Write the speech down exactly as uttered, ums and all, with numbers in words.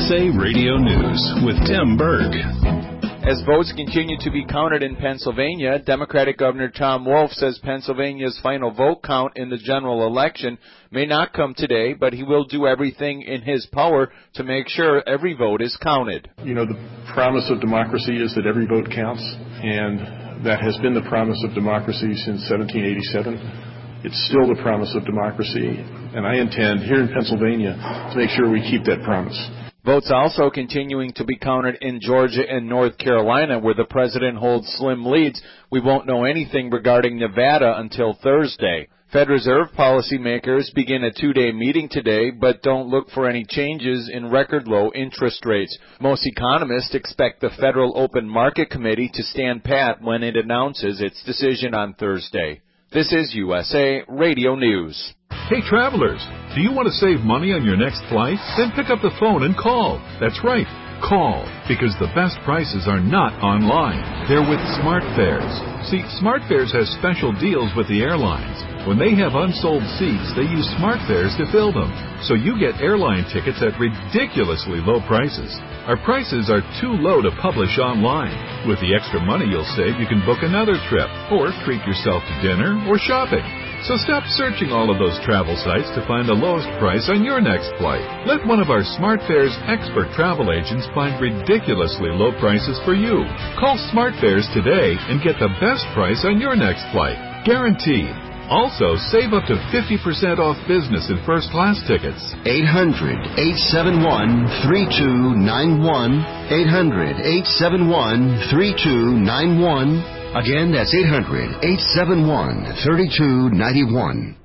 S A Radio News with Tim Berg. As votes continue to be counted in Pennsylvania, Democratic Governor Tom Wolf says Pennsylvania's final vote count in the general election may not come today, but he will do everything in his power to make sure every vote is counted. You know, the promise of democracy is that every vote counts, and that has been the promise of democracy since seventeen eighty-seven. It's still the promise of democracy, and I intend here in Pennsylvania to make sure we keep that promise. Votes also continuing to be counted in Georgia and North Carolina, where the president holds slim leads. We won't know anything regarding Nevada until Thursday. Fed Reserve policymakers begin a two-day meeting today, but don't look for any changes in record low interest rates. Most economists expect the Federal Open Market Committee to stand pat when it announces its decision on Thursday. This is U S A Radio News. Hey, travelers, do you want to save money on your next flight? Then pick up the phone and call. That's right, call, because the best prices are not online. They're with SmartFares. See, SmartFares has special deals with the airlines. When they have unsold seats, they use SmartFares to fill them. So you get airline tickets at ridiculously low prices. Our prices are too low to publish online. With the extra money you'll save, you can book another trip, or treat yourself to dinner or shopping. So stop searching all of those travel sites to find the lowest price on your next flight. Let one of our SmartFares expert travel agents find ridiculously low prices for you. Call SmartFares today and get the best price on your next flight. Guaranteed. Also, save up to fifty percent off business and first class tickets. eight hundred, eight seven one, three two nine one. eight hundred, eight seven one, three two nine one. Again, that's eight hundred, eight seven one, three two nine one.